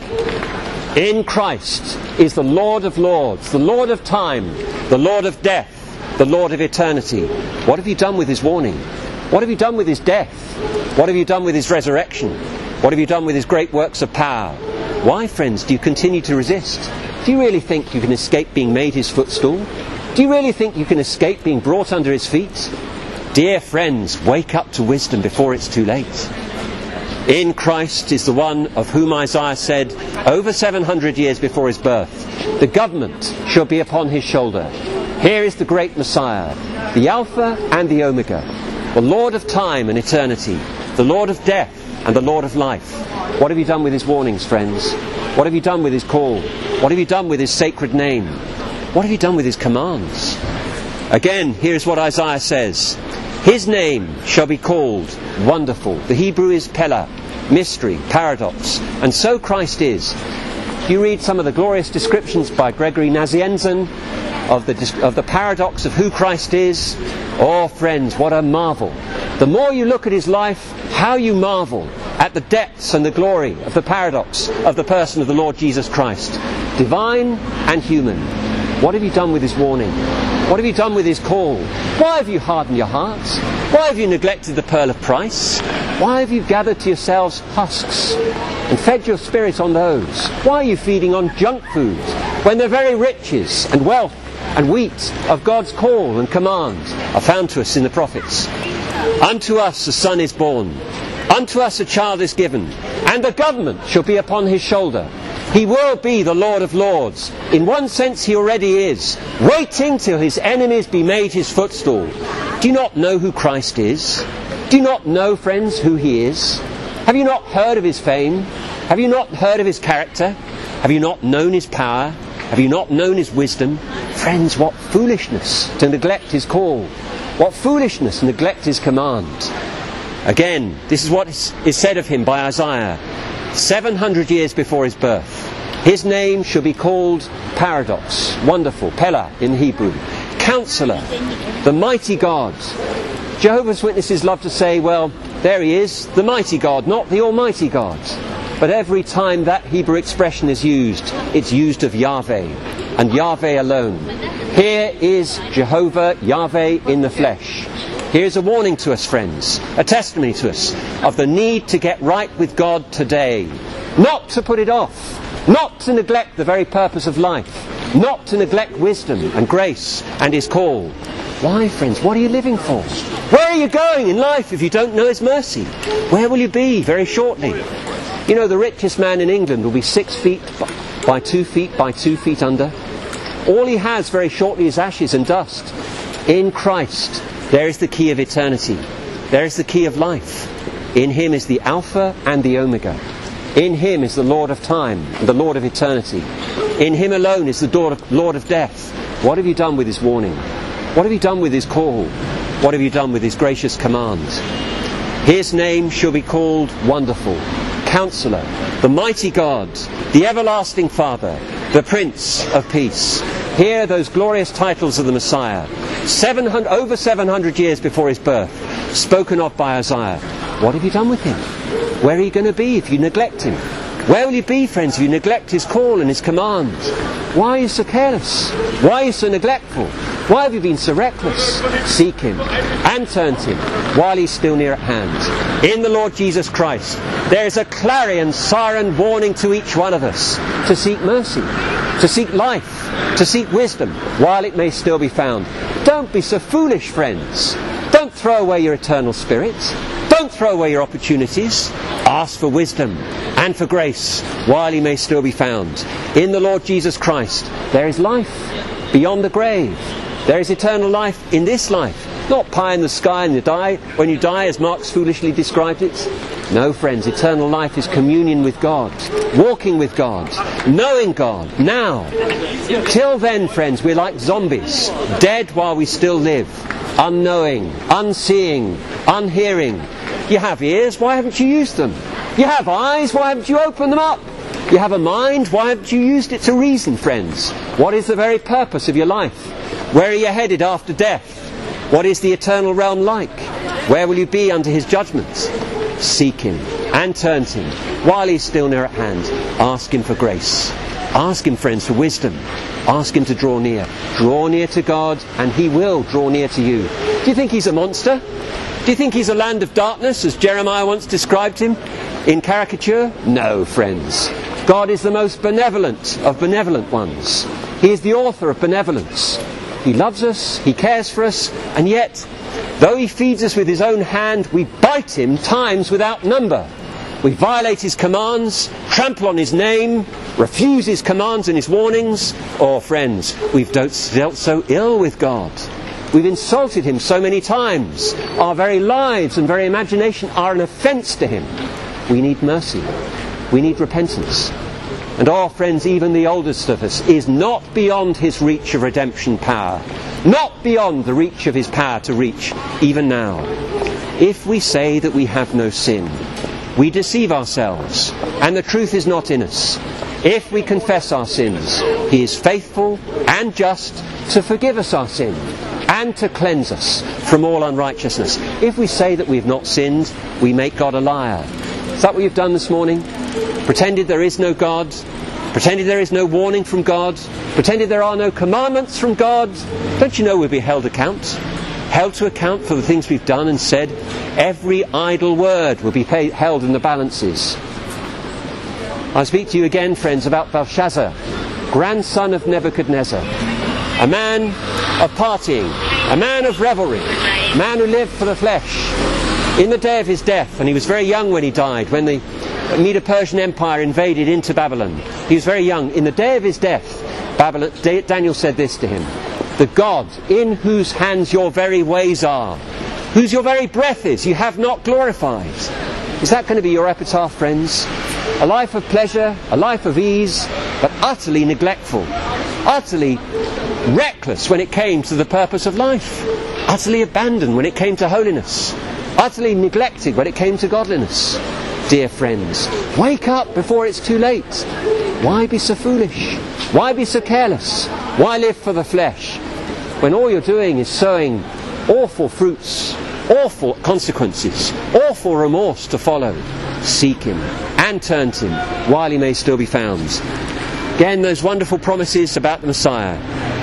In Christ is the Lord of lords, the Lord of time, the Lord of death, the Lord of eternity. What have you done with his warning? What have you done with his death? What have you done with his resurrection? What have you done with his great works of power? Why, friends, do you continue to resist? Do you really think you can escape being made his footstool? Do you really think you can escape being brought under his feet? Dear friends, wake up to wisdom before it's too late. In Christ is the one of whom Isaiah said, over 700 years before his birth, the government shall be upon his shoulder. Here is the great Messiah, the Alpha and the Omega, the Lord of time and eternity, the Lord of death and the Lord of life. What have you done with his warnings, friends? What have you done with his call? What have you done with his sacred name? What have you done with his commands? Again, here's what Isaiah says. His name shall be called Wonderful. The Hebrew is Pella, mystery, paradox. And so Christ is. You read some of the glorious descriptions by Gregory Nazianzen of the paradox of who Christ is. Oh, friends, what a marvel. The more you look at his life, how you marvel at the depths and the glory of the paradox of the person of the Lord Jesus Christ. Divine and human. What have you done with his warning? What have you done with his call? Why have you hardened your hearts? Why have you neglected the pearl of price? Why have you gathered to yourselves husks and fed your spirit on those? Why are you feeding on junk food when the very riches and wealth and wheat of God's call and command are found to us in the prophets? Unto us a son is born, unto us a child is given, and the government shall be upon his shoulder. He will be the Lord of lords. In one sense he already is, waiting till his enemies be made his footstool. Do you not know who Christ is? Do you not know, friends, who he is? Have you not heard of his fame? Have you not heard of his character? Have you not known his power? Have you not known his wisdom? Friends, what foolishness to neglect his call. What foolishness to neglect his command. Again, this is what is said of him by Isaiah. 700 years before his birth. His name shall be called Paradox, Wonderful, Pella in Hebrew, Counselor, the Mighty God. Jehovah's Witnesses love to say, well, there he is, the Mighty God, not the Almighty God. But every time that Hebrew expression is used, it's used of Yahweh, and Yahweh alone. Here is Jehovah, Yahweh in the flesh. Here's a warning to us, friends, a testimony to us of the need to get right with God today. Not to put it off, not to neglect the very purpose of life, not to neglect wisdom and grace and his call. Why, friends, what are you living for? Where are you going in life if you don't know his mercy? Where will you be very shortly? You know, the richest man in England will be 6 feet by 2 feet by 2 feet under. All he has very shortly is ashes and dust. In Christ, there is the key of eternity. There is the key of life. In him is the Alpha and the Omega. In him is the Lord of time and the Lord of eternity. In him alone is the Lord of death. What have you done with his warning? What have you done with his call? What have you done with his gracious commands? His name shall be called Wonderful, Counselor, the Mighty God, the Everlasting Father, the Prince of Peace. Here are those glorious titles of the Messiah. Over 700 years before his birth, spoken of by Isaiah. What have you done with him? Where are you going to be if you neglect him? Where will you be, friends, if you neglect his call and his commands? Why are you so careless? Why are you so neglectful? Why have you been so reckless? Seek him and turn to him while he's still near at hand. In the Lord Jesus Christ, there is a clarion siren warning to each one of us to seek mercy, to seek life, to seek wisdom while it may still be found. Don't be so foolish, friends. Don't throw away your eternal spirit. Don't Don't throw away your opportunities. Ask for wisdom and for grace while he may still be found. In the Lord Jesus Christ there is life beyond the grave. There is eternal life in this life. Not pie in the sky and when you die, as Marx foolishly described it. No, friends, eternal life is communion with God, walking with God, knowing God now. Till then, friends, we're like zombies, dead while we still live, unknowing, unseeing, unhearing. You have ears, why haven't you used them? You have eyes, why haven't you opened them up? You have a mind, why haven't you used it to reason, friends? What is the very purpose of your life? Where are you headed after death? What is the eternal realm like? Where will you be under his judgments? Seek him and turn to him while he's still near at hand. Ask him for grace. Ask him, friends, for wisdom. Ask him to draw near. Draw near to God and he will draw near to you. Do you think he's a monster? Do you think he's a land of darkness, as Jeremiah once described him in caricature? No, friends. God is the most benevolent of benevolent ones. He is the author of benevolence. He loves us, he cares for us, and yet, though he feeds us with his own hand, we bite him times without number. We violate his commands, trample on his name, refuse his commands and his warnings. Oh, friends, we've dealt so ill with God. We've insulted him so many times. Our very lives and very imagination are an offence to him. We need mercy. We need repentance. And our friends, even the oldest of us, is not beyond his reach of redemption power. Not beyond the reach of his power to reach, even now. If we say that we have no sin, we deceive ourselves, and the truth is not in us. If we confess our sins, he is faithful and just to forgive us our sin and to cleanse us from all unrighteousness. If we say that we have not sinned, we make God a liar. Is that what you've done this morning? Pretended there is no God, pretended there is no warning from God, pretended there are no commandments from God. Don't you know we'll be held to account for the things we've done and said? Every idle word will be held in the balances. I speak to you again, friends, about Belshazzar, grandson of Nebuchadnezzar, a man of partying, a man of revelry, a man who lived for the flesh. In the day of his death, and he was very young when he died, when the Medo-Persian Empire invaded into Babylon. He was very young. In the day of his death, Daniel said this to him: the God in whose hands your very ways are, whose your very breath is, you have not glorified. Is that going to be your epitaph, friends? A life of pleasure, a life of ease, but utterly neglectful, utterly reckless when it came to the purpose of life, utterly abandoned when it came to holiness, utterly neglected when it came to godliness. Dear friends, wake up before it's too late. Why be so foolish? Why be so careless? Why live for the flesh when all you're doing is sowing awful fruits, awful consequences, awful remorse to follow? Seek him and turn to him while he may still be found. Again, those wonderful promises about the Messiah.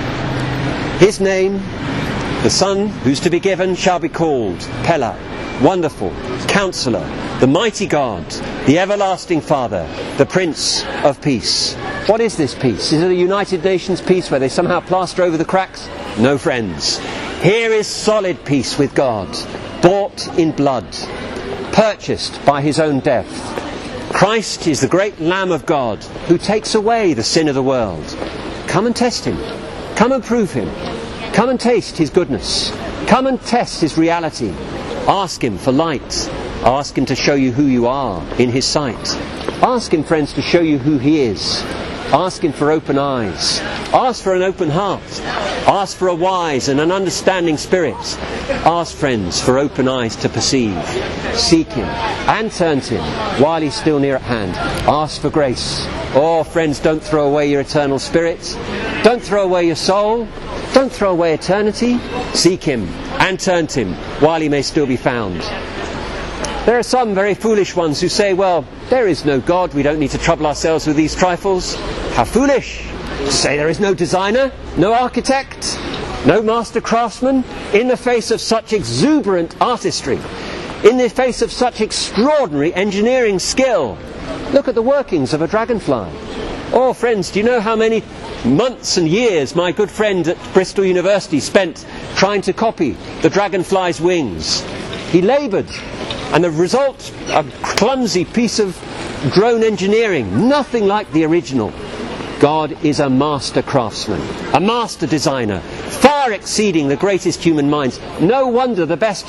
His name, the Son who's to be given, shall be called Pella, Wonderful, Counselor, the Mighty God, the Everlasting Father, the Prince of Peace. What is this peace? Is it a United Nations peace where they somehow plaster over the cracks? No, friends. Here is solid peace with God, bought in blood, purchased by his own death. Christ is the great Lamb of God who takes away the sin of the world. Come and test him. Come and prove him. Come and taste his goodness. Come and test his reality. Ask him for light. Ask him to show you who you are in his sight. Ask him, friends, to show you who he is. Ask him for open eyes. Ask for an open heart. Ask for a wise and an understanding spirit. Ask, friends, for open eyes to perceive. Seek him and turn to him while he's still near at hand. Ask for grace. Oh, friends, don't throw away your eternal spirit. Don't throw away your soul. Don't throw away eternity. Seek him and turn to him while he may still be found. There are some very foolish ones who say, well, there is no God, we don't need to trouble ourselves with these trifles. How foolish! To say there is no designer, no architect, no master craftsman, in the face of such exuberant artistry, in the face of such extraordinary engineering skill. Look at the workings of a dragonfly. Oh, friends, do you know how many months and years my good friend at Bristol University spent trying to copy the dragonfly's wings? He laboured And the result, a clumsy piece of drone engineering, nothing like the original. God is a master craftsman, a master designer, far exceeding the greatest human minds. No wonder the best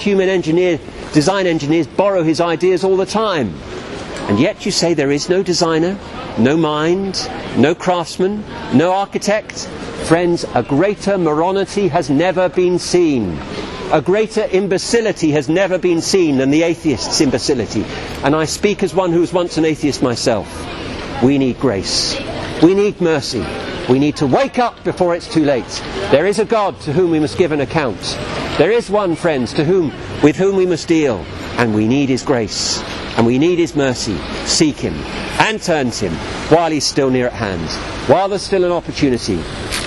design engineers borrow his ideas all the time. And yet you say there is no designer, no mind, no craftsman, no architect. Friends, a greater morality has never been seen. A greater imbecility has never been seen than the atheist's imbecility. And I speak as one who was once an atheist myself. We need grace. We need mercy. We need to wake up before it's too late. There is a God to whom we must give an account. There is one, friends, with whom we must deal. And we need his grace. And we need his mercy. Seek him and turn to him while he's still near at hand. While there's still an opportunity.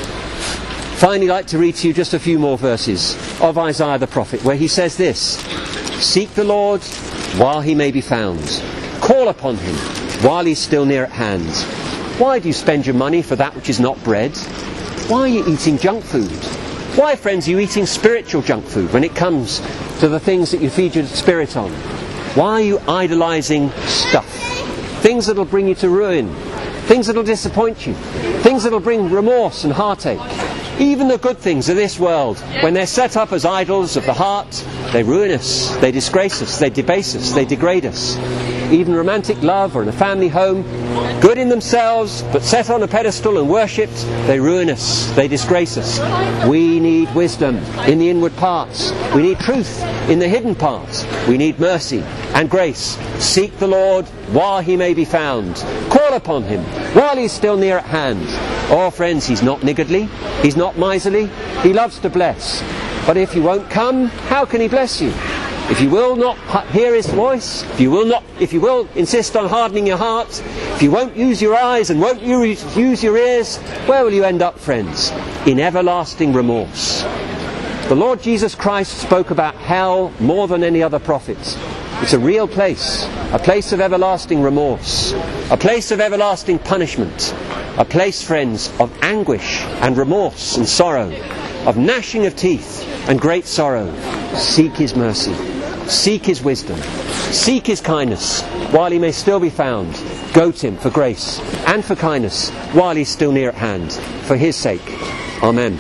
Finally, I'd like to read to you just a few more verses of Isaiah the prophet, where he says this: seek the Lord while he may be found. Call upon him while he's still near at hand. Why do you spend your money for that which is not bread? Why are you eating junk food? Why, friends, are you eating spiritual junk food when it comes to the things that you feed your spirit on? Why are you idolizing stuff? Things that will bring you to ruin. Things that will disappoint you. Things that will bring remorse and heartache. Even the good things of this world, when they're set up as idols of the heart, they ruin us, they disgrace us, they debase us, they degrade us. Even romantic love or in a family home, good in themselves, but set on a pedestal and worshipped, they ruin us, they disgrace us. We need wisdom in the inward parts. We need truth in the hidden parts. We need mercy and grace. Seek the Lord while he may be found. Call upon him while he's still near at hand. Oh, friends, he's not niggardly. He's not miserly. He loves to bless. But if you won't come, how can he bless you? If you will not hear his voice, if you will insist on hardening your heart, if you won't use your eyes and won't use your ears, where will you end up, friends? In everlasting remorse. The Lord Jesus Christ spoke about hell more than any other prophet. It's a real place, a place of everlasting remorse, a place of everlasting punishment, a place, friends, of anguish and remorse and sorrow, of gnashing of teeth and great sorrow. Seek his mercy, seek his wisdom, seek his kindness while he may still be found. Go to him for grace and for kindness while he's still near at hand, for his sake. Amen.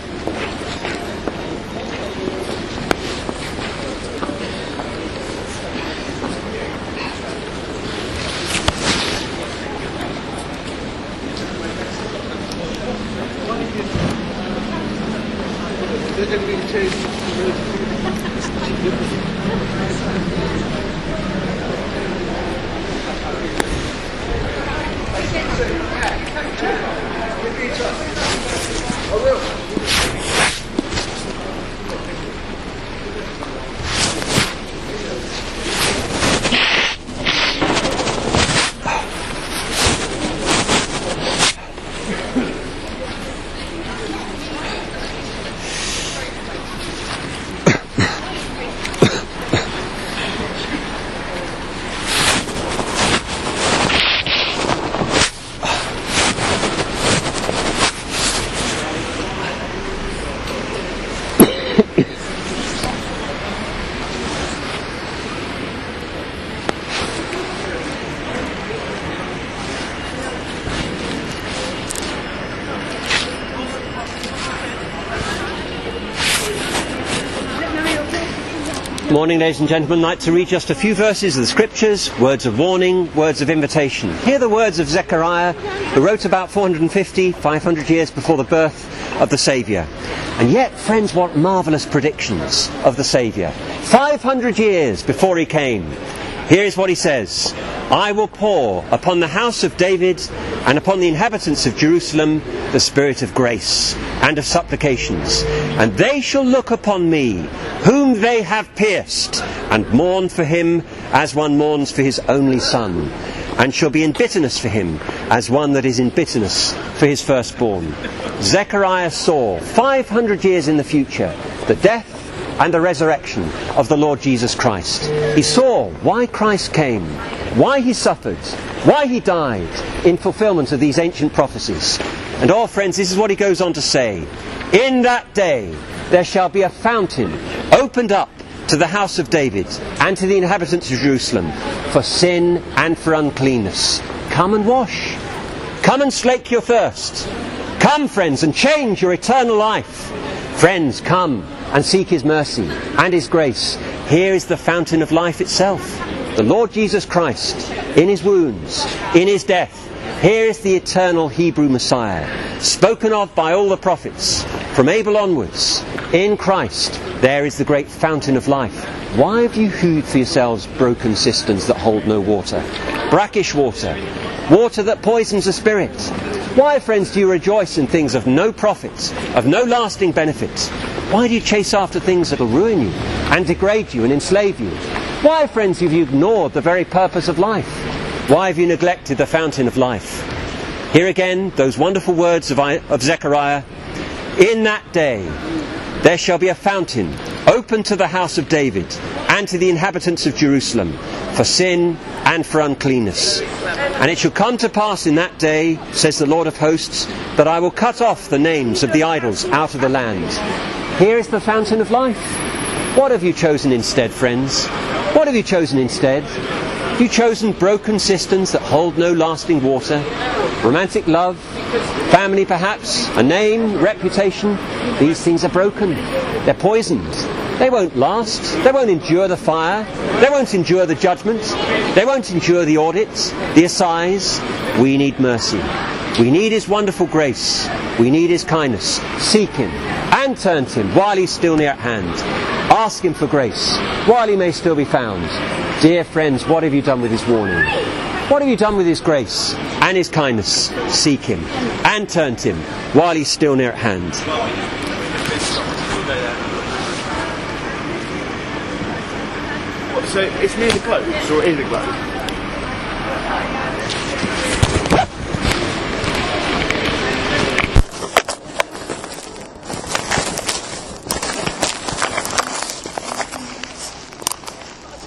Morning, ladies and gentlemen. I'd like to read just a few verses of the Scriptures, words of warning, words of invitation. Hear the words of Zechariah, who wrote about 500 years before the birth of the Saviour. And yet, friends, what marvellous predictions of the Saviour. 500 years before he came. Here is what he says: I will pour upon the house of David and upon the inhabitants of Jerusalem the spirit of grace and of supplications, and they shall look upon me, whom they have pierced, and mourn for him as one mourns for his only son, and shall be in bitterness for him as one that is in bitterness for his firstborn. Zechariah saw 500 years in the future the death and the resurrection of the Lord Jesus Christ. He saw why Christ came, why he suffered, why he died, in fulfillment of these ancient prophecies. And oh, friends, this is what he goes on to say: in that day there shall be a fountain opened up to the house of David, and to the inhabitants of Jerusalem, for sin and for uncleanness. Come and wash. Come and slake your thirst. Come, friends, and change your eternal life. Friends, come and seek his mercy and his grace. Here is the fountain of life itself, the Lord Jesus Christ, in his wounds, in his death. Here is the eternal Hebrew Messiah, spoken of by all the prophets, from Abel onwards. In Christ, there is the great fountain of life. Why have you hewed for yourselves broken cisterns that hold no water? Brackish water, water that poisons the spirit. Why, friends, do you rejoice in things of no profit, of no lasting benefit? Why do you chase after things that will ruin you and degrade you and enslave you? Why, friends, have you ignored the very purpose of life? Why have you neglected the fountain of life? Here again, those wonderful words of Zechariah. In that day there shall be a fountain open to the house of David and to the inhabitants of Jerusalem, for sin and for uncleanness. And it shall come to pass in that day, says the Lord of hosts, that I will cut off the names of the idols out of the land. Here is the fountain of life. What have you chosen instead, friends? What have you chosen instead? Have you chosen broken cisterns that hold no lasting water? Romantic love? Family perhaps? A name? Reputation? These things are broken. They're poisoned. They won't last. They won't endure the fire. They won't endure the judgment. They won't endure the audit, the assize. We need mercy. We need his wonderful grace. We need his kindness. Seek him and turn to him while he's still near at hand. Ask him for grace while he may still be found. Dear friends, what have you done with his warning? What have you done with his grace and his kindness? Seek him and turn to him while he's still near at hand. So it's near the close, or in the close?